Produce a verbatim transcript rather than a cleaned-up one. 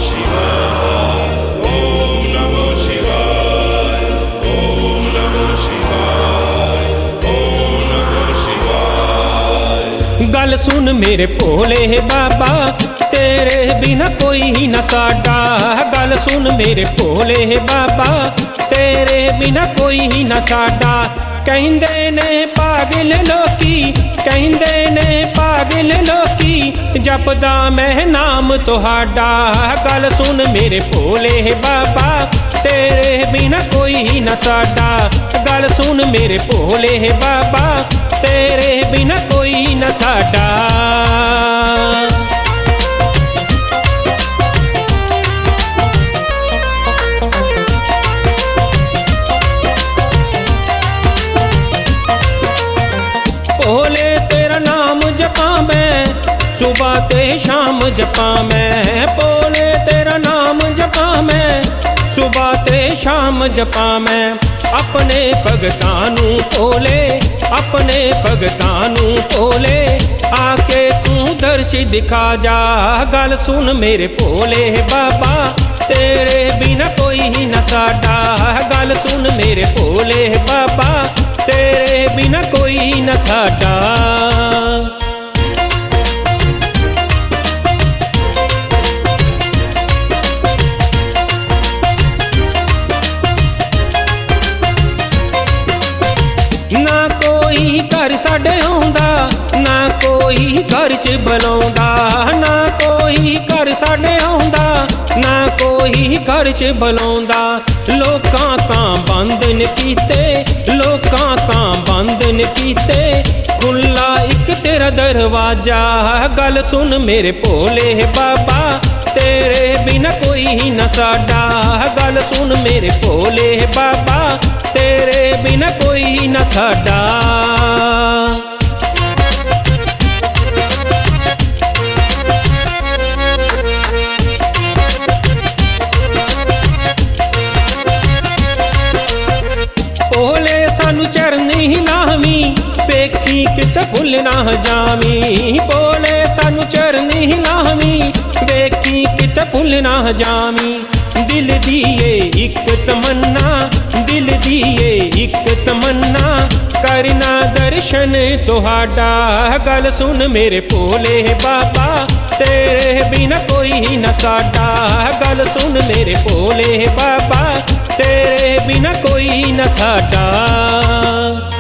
गल सुन मेरे भोले बाबा, तेरे बिना कोई ही न साडा। गल सुन मेरे भोले बाबा, तेरे बिना कोई ही न साडा। कहंदे ने पागल लोकी, कहंदे ने पागल लोकी, जपदा मैं नाम तुहाडा। गल सुन मेरे भोले बाबा, तेरे बिना कोई ही न साडा। गल सुन मेरे भोले बाबा, तेरे बिना कोई न साडा। भोले तेरा नाम जपा मैं, सुबह ते शाम जपा मैं। भोले तेरा नाम जपा मैं, सुबह ते शाम जपा मैं। अपने भगतां नू भोले, अपने भगतां नू भोले, आके तू दर्श दिखा जा। गल सुन मेरे भोले बाबा, तेरे बिना कोई ही न साडा। गल सुन मेरे भोले बाबा, तेरे बिना कोई न साडा। ना कोई घर साडे आउंदा, ना कोई घर च बुलाउंदा। ना कोई घर साडे आउंदा, ना कोई घर च बुलाउंदा। लोकां तां बंद न कीते, लोकां तां बंद न कीते, खुला इक तेरा दरवाजा। गल सुन मेरे भोले बाबा, तेरे बिना कोई ही न साडा। गल सुन मेरे भोले बाबा, तेरे बिना कोई न साडा। भोले सानू चरनी लावी, वेखी किते भुल ना जावी। भोले सानू चरनी लावी, वेखी किते भुल ना जावी। दिल दिए इक तमन्ना, दिल दिए इक तमन्ना, करना दर्शन तुहाडा। गल सुन मेरे भोले बाबा, तेरे बिना कोई न साडा। गल सुन मेरे भोले बाबा, तेरे बिना कोई न साडा।